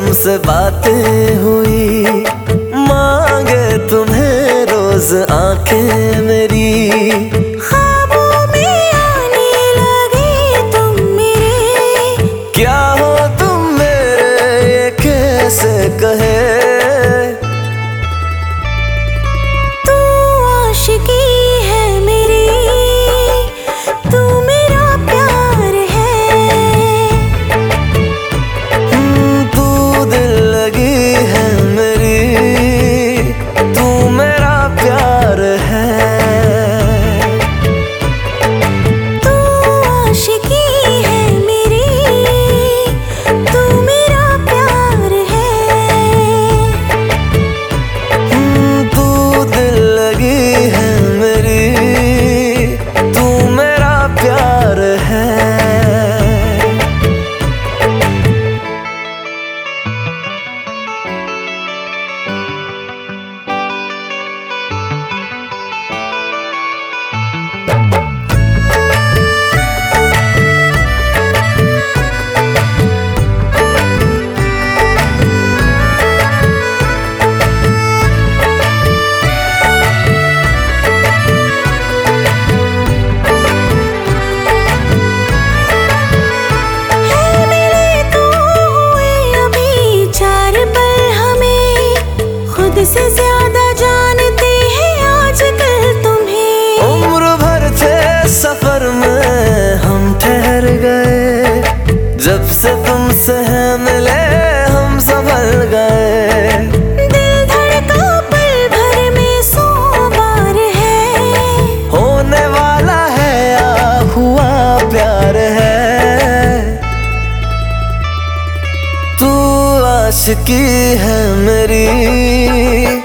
तुमसे बातें हुई, मांगे तुम्हें रोज आंखें मेरी। ख्वाबों में आने लगे तुम मेरे, क्या हो तुम मेरे ये कैसे कहे। तू आशिकी है मेरी, तू मेरा प्यार है। तू दिल लगी है मेरी, तू मेरा प्यार है। तू आशिकी है मेरी, तू मेरा प्यार है। तू दिल लगी है मेरी, तू मेरा प्यार है। से ज्यादा जानते हैं आजकल तुम्हें। उम्र भर थे सफर में हम ठहर गए, जब से तुमसे है मिले हम संभल गए। दिल धड़का पल भर में 100 बार है, होने वाला है या हुआ प्यार है। तू आशिकी है मेरी,